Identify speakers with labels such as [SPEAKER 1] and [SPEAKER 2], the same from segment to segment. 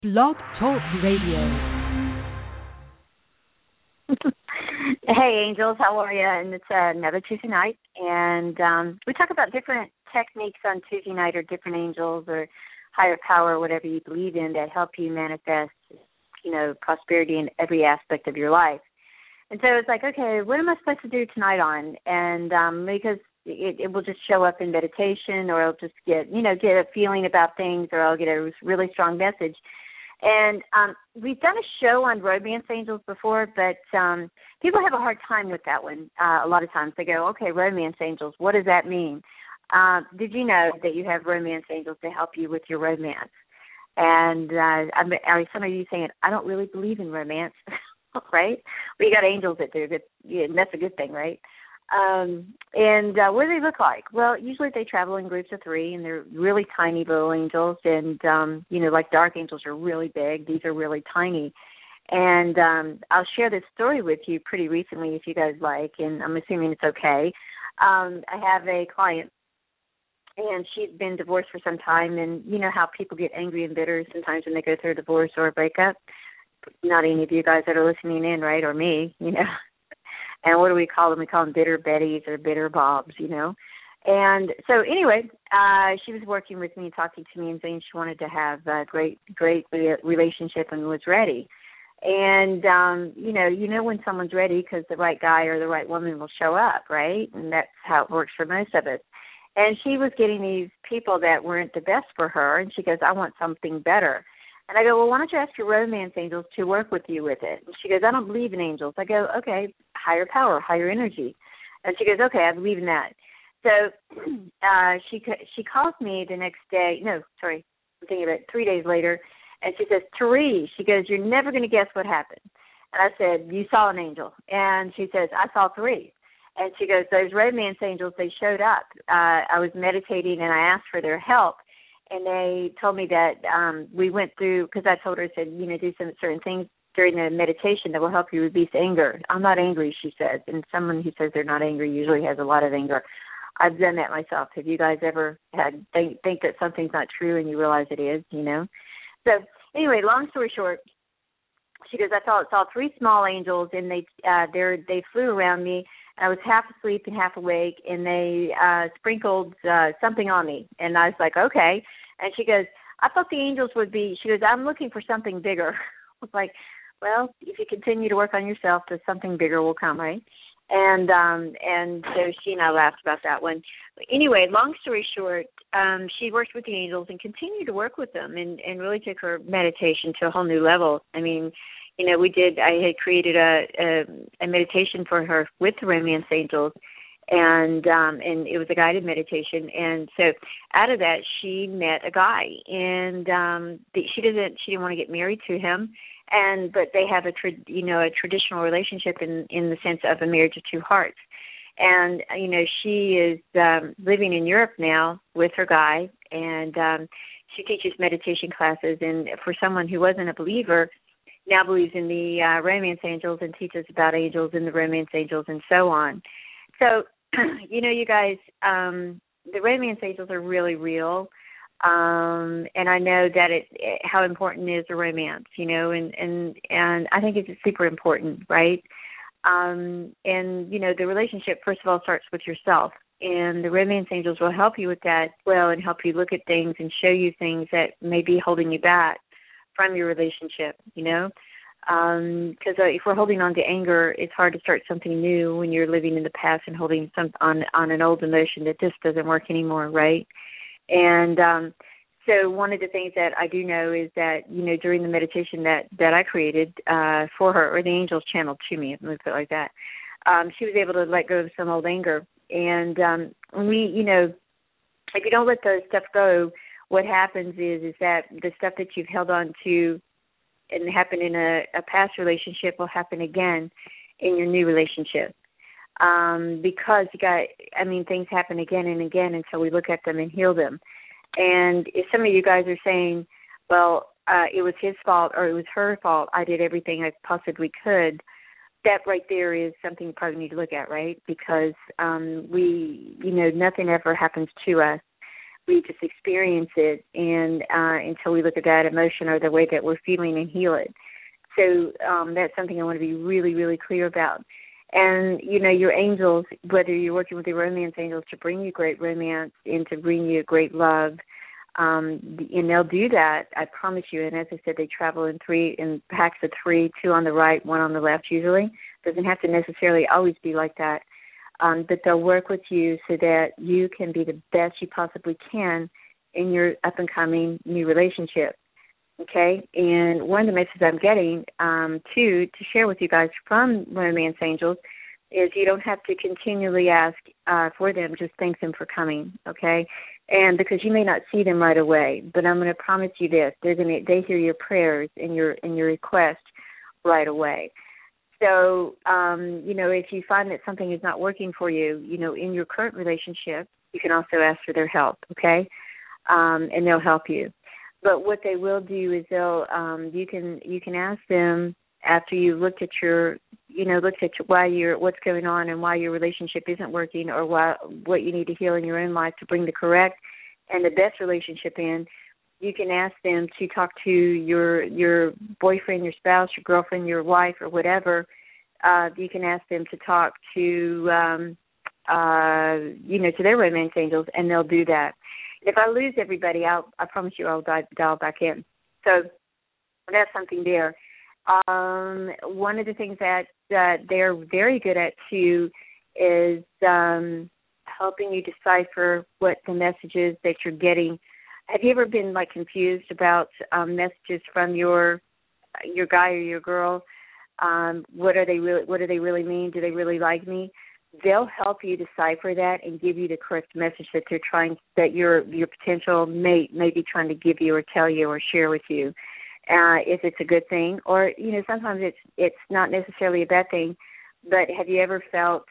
[SPEAKER 1] Blog Talk Radio.
[SPEAKER 2] Hey, Angels, how are you? And it's another Tuesday night, and we talk about different techniques on Tuesday night, or different angels, or higher power, whatever you believe in, that help you manifest, prosperity in every aspect of your life. And so it's like, okay, what am I supposed to do tonight on? And because it will just show up in meditation, or I'll just get a feeling about things, or I'll get a really strong message. And we've done a show on romance angels before, but people have a hard time with that one. A lot of times they go, okay, romance angels, what does that mean? Did you know that you have romance angels to help you with your romance? And some of you saying, I don't really believe in romance, right? Well, you got angels that do, and that's a good thing, right? What do they look like? Well, usually they travel in groups of 3, and they're really tiny little angels. And, like dark angels are really big. These are really tiny. And I'll share this story with you pretty recently if you guys like, and I'm assuming it's okay. I have a client, and she's been divorced for some time, and you know how people get angry and bitter sometimes when they go through a divorce or a breakup? Not any of you guys that are listening in, right, or me, And what do we call them? We call them bitter Bettys or bitter Bobs, And so anyway, she was working with me, talking to me, and saying she wanted to have a great relationship and was ready. And, when someone's ready, because the right guy or the right woman will show up, right? And that's how it works for most of us. And she was getting these people that weren't the best for her, and she goes, I want something better. And I go, well, why don't you ask your romance angels to work with you with it? And she goes, I don't believe in angels. I go, okay, higher power, higher energy. And she goes, okay, I believe in that. So she calls me the next day. No, sorry, I'm thinking about it, 3 days later. And she says, Therese, she goes, you're never going to guess what happened. And I said, you saw an angel. And she says, I saw 3. And she goes, those romance angels, they showed up. I was meditating, and I asked for their help. And they told me that we went through, because I told her, I said, do some certain things during the meditation that will help you release anger. I'm not angry, she says. And someone who says they're not angry usually has a lot of anger. I've done that myself. Have you guys ever had think that something's not true and you realize it is, So anyway, long story short, she goes, I saw 3 small angels, and they flew around me. I was half asleep and half awake, and they sprinkled something on me. And I was like, okay. And she goes, I thought the angels would be, she goes, I'm looking for something bigger. I was like, well, if you continue to work on yourself, then something bigger will come, right? And so she and I laughed about that one. But anyway, long story short, she worked with the angels and continued to work with them, and really took her meditation to a whole new level. I mean, I had created a meditation for her with the romance angels, and it was a guided meditation. And so out of that, she met a guy, and she didn't want to get married to him, but they have a traditional relationship in the sense of a marriage of 2 hearts. And she is living in Europe now with her guy, and she teaches meditation classes. And for someone who wasn't a believer, now believes in the romance angels and teaches about angels and the romance angels and so on. So, you guys, the romance angels are really real. And I know that how important is a romance, and I think it's super important, right? And, the relationship, first of all, starts with yourself. And the romance angels will help you with that, and help you look at things and show you things that may be holding you back from your relationship, because if we're holding on to anger, it's hard to start something new when you're living in the past and holding on an old emotion that just doesn't work anymore, right? And so one of the things that I do know is that, during the meditation that I created for her, or the angels channeled to me, let me put it like that, she was able to let go of some old anger. And if you don't let those stuff go, what happens is that the stuff that you've held on to and happened in a past relationship will happen again in your new relationship. Because things happen again and again until we look at them and heal them. And if some of you guys are saying, well, it was his fault or it was her fault, I did everything I possibly could, that right there is something you probably need to look at, right? Because nothing ever happens to us. We just experience it, and until we look at that emotion or the way that we're feeling and heal it. So that's something I want to be really, really clear about. And, your angels, whether you're working with the romance angels to bring you great romance and to bring you great love, and they'll do that, I promise you. And as I said, they travel in packs of 3, 2 on the right, 1 on the left usually. Doesn't have to necessarily always be like that. But they'll work with you so that you can be the best you possibly can in your up-and-coming new relationship. Okay? And one of the messages I'm getting, to share with you guys from Romance Angels is you don't have to continually ask for them, just thank them for coming, okay? And because you may not see them right away, but I'm going to promise you this, they hear your prayers and your request right away. So, if you find that something is not working for you, in your current relationship, you can also ask for their help, okay? And they'll help you. But what they will do is you can ask them after you looked at what's going on and why your relationship isn't working, or what you need to heal in your own life to bring the correct and the best relationship in. You can ask them to talk to your boyfriend, your spouse, your girlfriend, your wife, or whatever. You can ask them to talk to their romance angels, and they'll do that. If I lose everybody, I promise you I'll dial back in. So that's something there. One of the things that they're very good at, too, is helping you decipher what the messages that you're getting. Have you ever been, confused about messages from your guy or your girl? What do they really mean? Do they really like me? They'll help you decipher that and give you the correct message that your potential mate may be trying to give you or tell you or share with you. If it's a good thing, or sometimes it's not necessarily a bad thing. But have you ever felt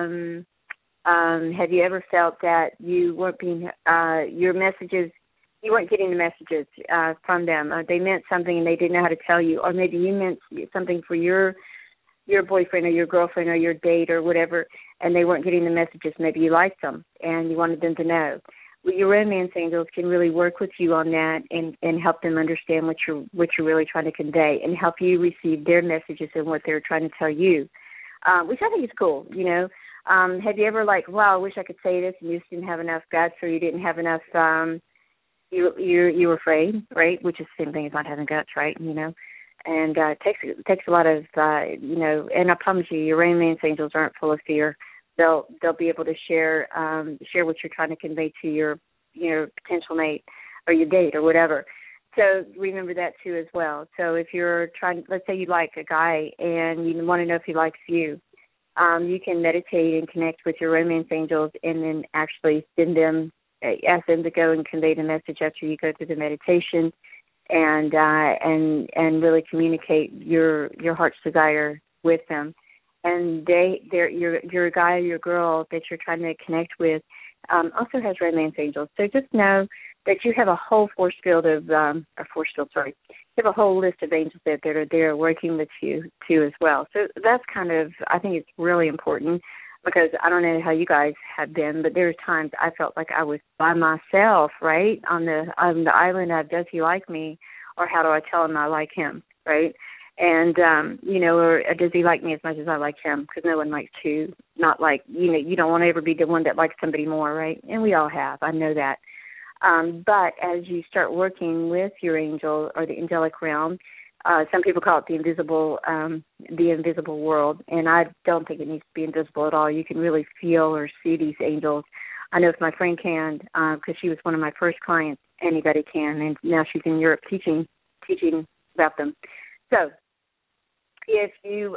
[SPEAKER 2] that you weren't being your messages? You weren't getting the messages from them. They meant something and they didn't know how to tell you, or maybe you meant something for your boyfriend or your girlfriend or your date or whatever, and they weren't getting the messages. Maybe you liked them and you wanted them to know. Well, your romance angels can really work with you on that and help them understand what you're really trying to convey, and help you receive their messages and what they're trying to tell you, which I think is cool. Have you ever wow, I wish I could say this, and you just didn't have enough guts, or you didn't have enough. You were afraid, right? Which is the same thing as not having guts, right? And it takes a lot of, and I promise you, your romance angels aren't full of fear. They'll be able to share what you're trying to convey to your potential mate or your date or whatever. So remember that too as well. So if you're let's say you like a guy and you want to know if he likes you, you can meditate and connect with your romance angels, and then actually ask them to go and convey the message after you go through the meditation, and really communicate your heart's desire with them. And your guy or your girl that you're trying to connect with also has romance angels. So just know that you have a whole you have a whole list of angels that are there working with you too as well. So that's I think it's really important, because I don't know how you guys have been, but there's times I felt like I was by myself, right, on the island of does he like me, or how do I tell him I like him, right? And, or does he like me as much as I like him? Because no one likes to not like, you don't want to ever be the one that likes somebody more, right? And we all have. I know that. But as you start working with your angel or the angelic realm, some people call it the invisible world, and I don't think it needs to be invisible at all. You can really feel or see these angels. I know if my friend can, because she was one of my first clients. Anybody can, and now she's in Europe teaching about them. So if you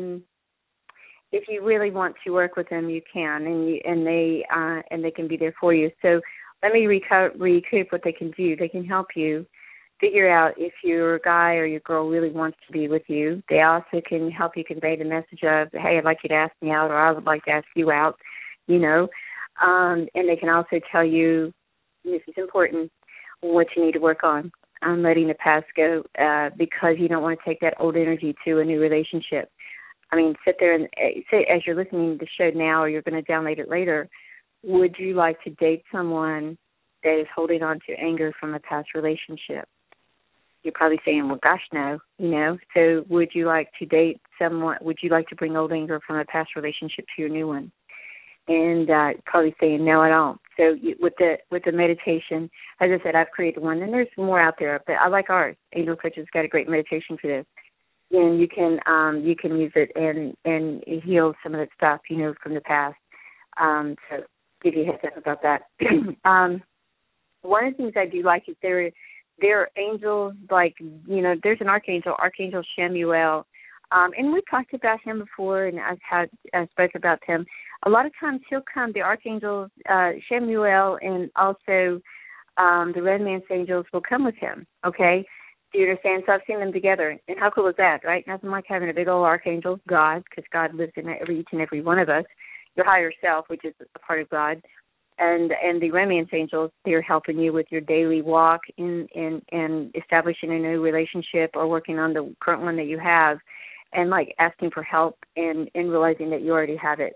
[SPEAKER 2] really want to work with them, you can, and they can be there for you. So let me recoup what they can do. They can help you figure out if your guy or your girl really wants to be with you. They also can help you convey the message of, hey, I'd like you to ask me out, or I would like to ask you out, and they can also tell you, this is important, what you need to work on letting the past go, because you don't want to take that old energy to a new relationship. I mean, sit there and say, as you're listening to the show now, or you're going to download it later, would you like to date someone that is holding on to anger from a past relationship. You're probably saying, well, gosh, no, So would you like to date someone? Would you like to bring old anger from a past relationship to your new one? And probably saying, no, I don't. So with the meditation, as I said, I've created one, and there's more out there, but I like ours. Angel Coach has got a great meditation for this. And you can use it and heal some of that stuff, from the past. So give you a heads up about that. One of the things I do like is there are angels, like, there's an archangel, Archangel Chamuel. And we talked about him before, and I spoke about him. A lot of times he'll come, the archangels, Chamuel, and also the Redman's angels will come with him, okay? Do you understand? So I've seen them together. And how cool is that, right? Nothing like having a big old archangel, God, because God lives in each and every one of us, your higher self, which is a part of God. And the Redman's angels, they're helping you with your daily walk in establishing a new relationship or working on the current one that you have, and like asking for help and realizing that you already have it.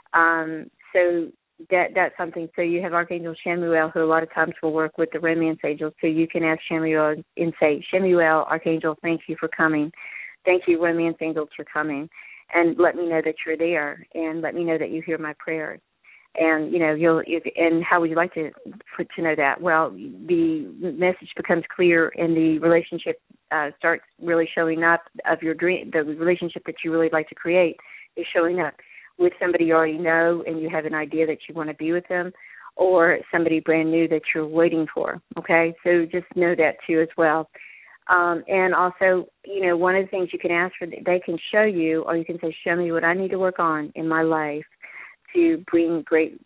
[SPEAKER 2] So that's something. So you have Archangel Chamuel, who a lot of times will work with the Redman's angels. So you can ask Chamuel and say, Chamuel, Archangel, thank you for coming. Thank you, Redman's angels, for coming. And let me know that you're there, and let me know that you hear my prayers. And, and how would you like to know that? Well, the message becomes clear, and the relationship starts really showing up of your dream. The relationship that you really like to create is showing up with somebody you already know, and you have an idea that you want to be with them, or somebody brand new that you're waiting for, okay? So just know that, too, as well. And also, one of the things you can ask for, they can show you, or you can say, show me what I need to work on in my life to bring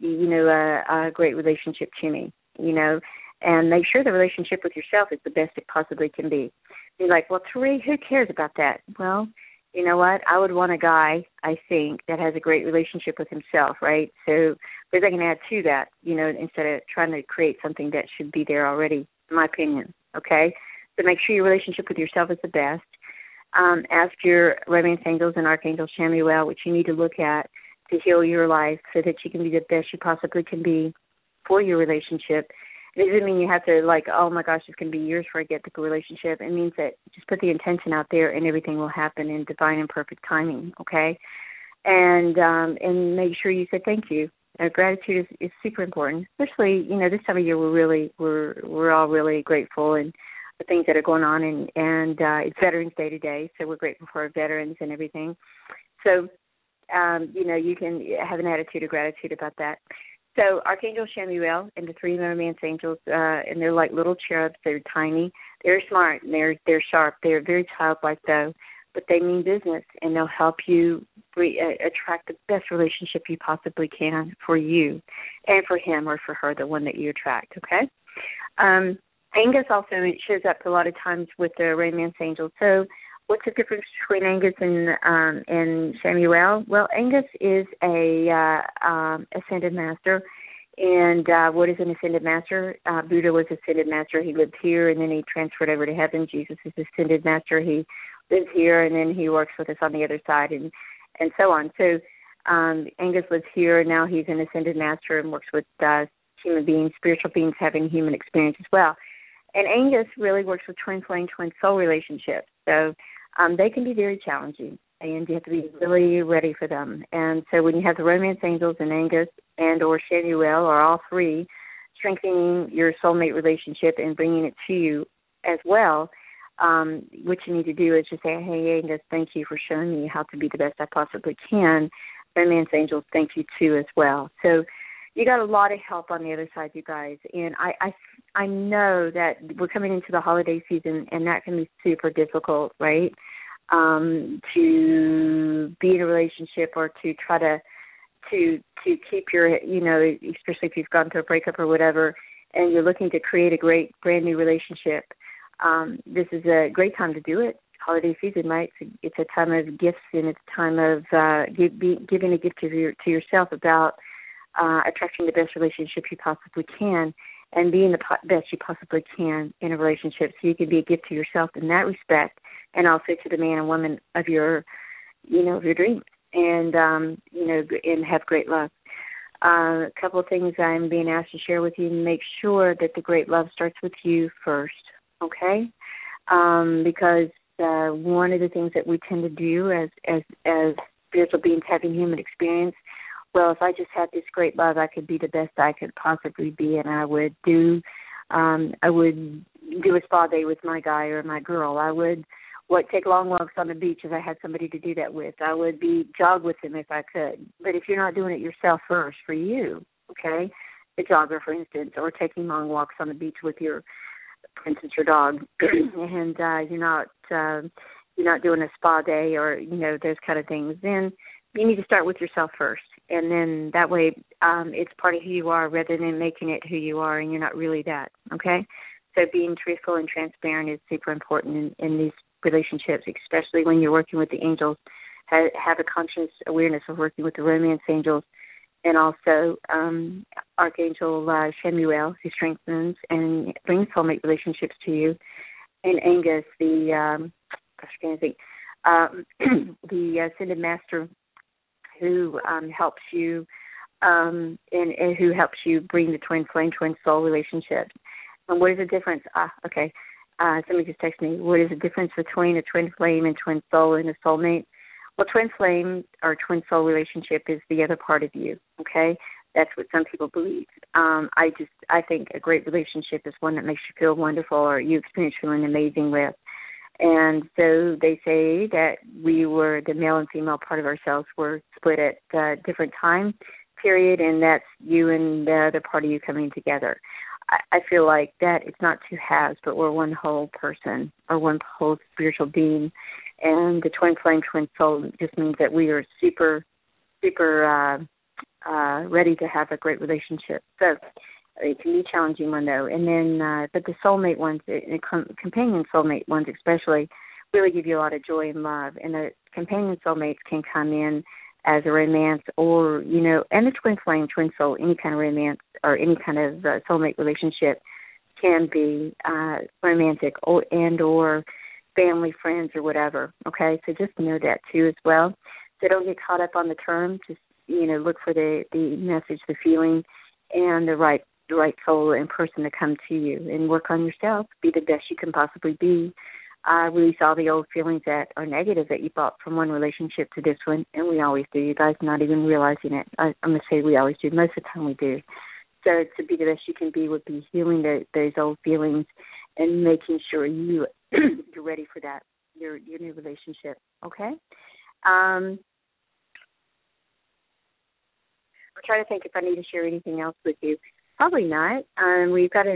[SPEAKER 2] a great relationship to me, and make sure the relationship with yourself is the best it possibly can be. You're like, well, Therese, who cares about that? Well, you know what? I would want a guy, I think, that has a great relationship with himself, right? So, because I can add to that, instead of trying to create something that should be there already, in my opinion, okay? So make sure your relationship with yourself is the best. Ask your Redman's angels and Archangel Chamuel what you need to look at to heal your life so that you can be the best you possibly can be for your relationship. It doesn't mean you have to, oh, my gosh, it's going to be years before I get the relationship. It means that just put the intention out there and everything will happen in divine and perfect timing, okay? And make sure you say thank you. Gratitude is super important, especially, this time of year we're all really grateful and the things that are going on, and it's Veterans Day today, so we're grateful for our veterans and everything. So, you can have an attitude of gratitude about that. So Archangel Chamuel and the three Redman's angels, and they're like little cherubs. They're tiny. They're smart, and they're sharp. They're very childlike, though, but they mean business, and they'll help you attract the best relationship you possibly can for you and for him or for her, the one that you attract, okay? Angus also shows up a lot of times with the Redman's angels. So what's the difference between Angus and Chamuel? Well, Angus is a ascended master, and what is an ascended master? Buddha was ascended master. He lived here, and then he transferred over to heaven. Jesus is ascended master. He lives here, and then he works with us on the other side, and so on. So Angus lives here, and now he's an ascended master and works with human beings, spiritual beings having human experience as well. And Angus really works with twin flame, twin soul relationships. So they can be very challenging, and you have to be really ready for them. And so when you have the Redman's angels and Angus and or Chamuel, or all three, strengthening your soulmate relationship and bringing it to you as well, what you need to do is just say, hey, Angus, thank you for showing me how to be the best I possibly can. Redman's angels, thank you, too, as well. So you got a lot of help on the other side, you guys. And I know that we're coming into the holiday season, and that can be super difficult, right? To be in a relationship or to try to keep your, especially if you've gone through a breakup or whatever, and you're looking to create a great brand new relationship. This is a great time to do it. Holiday season, right? It's a time of gifts, and it's a time of giving a gift to yourself about attracting the best relationship you possibly can and being the best you possibly can in a relationship, so you can be a gift to yourself in that respect, and also to the man and woman of your dreams, and and have great love. A couple of things I'm being asked to share with you. Make sure that the great love starts with you first, okay? Because one of the things that we tend to do as spiritual beings having human experience, well, if I just had this great love, I could be the best I could possibly be, and I would do a spa day with my guy or my girl. I would take long walks on the beach if I had somebody to do that with. I would jog with them if I could. But if you're not doing it yourself first for you, okay, the jogger, for instance, or taking long walks on the beach with your, for instance, your dog, and you're not doing a spa day or, those kind of things, then you need to start with yourself first. And then that way it's part of who you are rather than making it who you are and you're not really that, okay? So being truthful and transparent is super important in these relationships, especially when you're working with the angels. Have a conscious awareness of working with the romance angels, and also Archangel Shemuel, who strengthens and brings soulmate relationships to you, and Angus, the Ascended Master, who helps you and who helps you bring the twin flame, twin soul relationships. And what is the difference? Somebody just texted me. What is the difference between a twin flame and twin soul and a soulmate? Well, twin flame or twin soul relationship is the other part of you, okay? That's what some people believe. I think a great relationship is one that makes you feel wonderful or you experience feeling amazing with. And so they say that the male and female part of ourselves were split at a different time period, and that's you and the other part of you coming together. I feel like that it's not two halves, but we're one whole person or one whole spiritual being. And the twin flame, twin soul just means that we are super, super ready to have a great relationship. So it can be a challenging one, though. And then, but the soulmate ones, companion soulmate ones especially, really give you a lot of joy and love. And the companion soulmates can come in as a romance or, and the twin flame, twin soul, any kind of romance or any kind of soulmate relationship can be romantic or family, friends, or whatever, okay? So just know that, too, as well. So don't get caught up on the term. Just, look for the message, the feeling, and the right soul and person to come to you and work on yourself. Be the best you can possibly be. Release all the old feelings that are negative that you brought from one relationship to this one, and we always do. You guys not even realizing it. I'm going to say we always do. Most of the time we do. So to be the best you can be would be healing those old feelings and making sure you're ready for that, your new relationship, okay? I'm trying to think if I need to share anything else with you. Probably not. We've got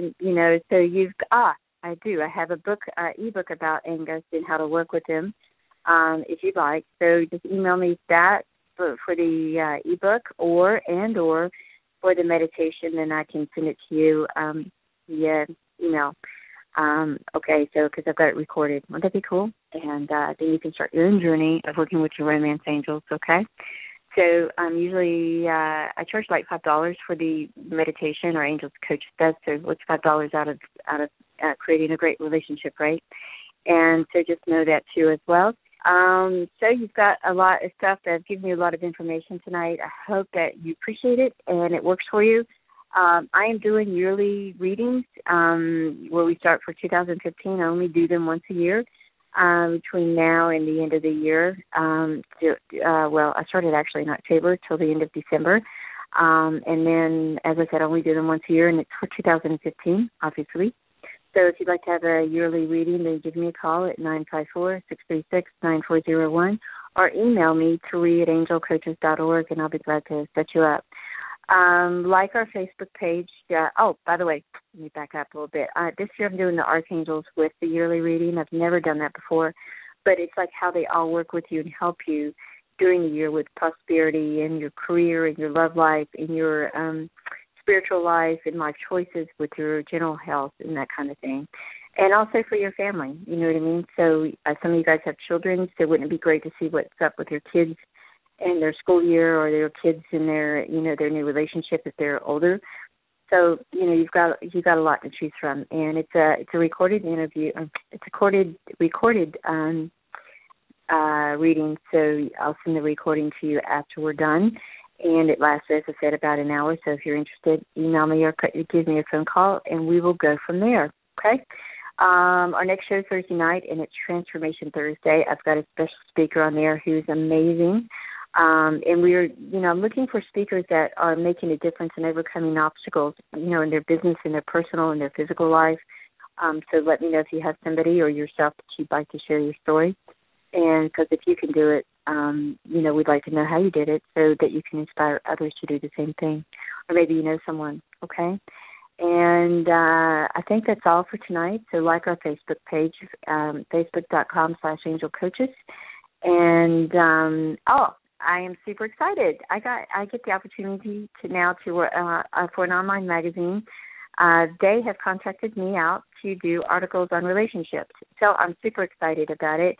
[SPEAKER 2] I do. I have a book, ebook about Angus and how to work with him, if you'd like. So just email me that for the ebook or for the meditation, and I can send it to you via email. Okay, so because I've got it recorded. Wouldn't that be cool? And then you can start your own journey of working with your romance angels, okay? So usually I charge like $5 for the meditation or Angels Coach does. So what's $5 out of creating a great relationship, right? And so just know that too as well. So you've got a lot of stuff that I've given you a lot of information tonight. I hope that you appreciate it and it works for you. I am doing yearly readings where we start for 2015. I only do them once a year. Between now and the end of the year. I started actually in October till the end of December. And then, as I said, I only do them once a year, and it's for 2015, obviously. So if you'd like to have a yearly reading, then give me a call at 954-636-9401 or email me, Tari@angelcoaches.org, and I'll be glad to set you up. Like our Facebook page. By the way, let me back up a little bit. This year I'm doing the Archangels with the yearly reading. I've never done that before, but it's like how they all work with you and help you during the year with prosperity in your career, in your love life, in your spiritual life, in life choices, with your general health and that kind of thing. And also for your family, you know what I mean? So some of you guys have children, so wouldn't it be great to see what's up with your kids in their school year or their kids in their new relationship if they're older. So, you've got a lot to choose from, and it's a recorded interview. It's a recorded reading, so I'll send the recording to you after we're done. and it lasts, as I said, about an hour. So if you're interested, email me or give me a phone call, and we will go from there. Okay. Our next show is Thursday night, and it's Transformation Thursday. I've got a special speaker on there who's amazing. And we're, I'm looking for speakers that are making a difference in overcoming obstacles, in their business, in their personal, and their physical life. So let me know if you have somebody or yourself that you'd like to share your story. And because if you can do it, we'd like to know how you did it so that you can inspire others to do the same thing. Or maybe you know someone, okay? And I think that's all for tonight. So like our Facebook page, facebook.com/angelcoaches. And, I am super excited. I get the opportunity for an online magazine. They have contacted me out to do articles on relationships. So I'm super excited about it.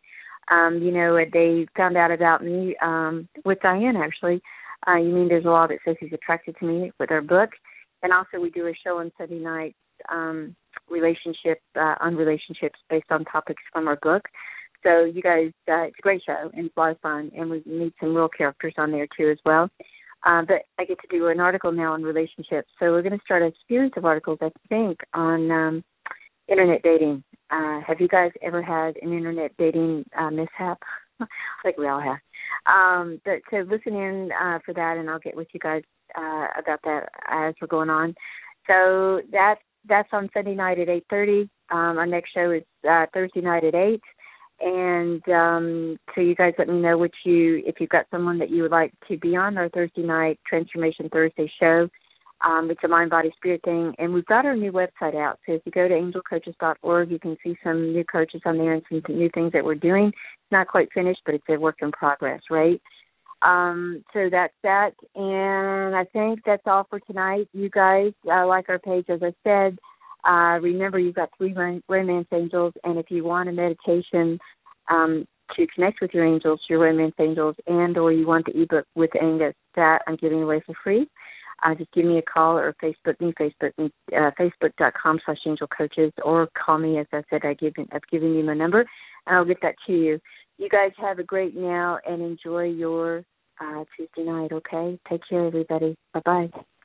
[SPEAKER 2] They found out about me with Diane, actually. You mean there's a law that says he's attracted to me with our book. And also we do a show on Sunday nights on relationships based on topics from our book. So you guys, it's a great show, and it's a lot of fun, and we meet some real characters on there, too, as well. But I get to do an article now on relationships. So we're going to start a series of articles, I think, on Internet dating. Have you guys ever had an Internet dating mishap? I think we all have. But so listen in for that, and I'll get with you guys about that as we're going on. So that's on Sunday night at 8:30. Our next show is Thursday night at 8. And so you guys let me know if you've got someone that you would like to be on our Thursday night Transformation Thursday show. It's a mind, body, spirit thing. And we've got our new website out. So if you go to angelcoaches.org, you can see some new coaches on there and some new things that we're doing. It's not quite finished, but it's a work in progress, right? So that's that. And I think that's all for tonight. You guys like our page, as I said. Remember, you've got 3 romance angels, and if you want a meditation to connect with your angels, your romance angels, and or you want the ebook with Angus, that I'm giving away for free, just give me a call or Facebook me, facebook.com/angelcoaches, or call me. As I said, I've given you my number, and I'll get that to you. You guys have a great now and enjoy your Tuesday night, okay? Take care, everybody. Bye-bye.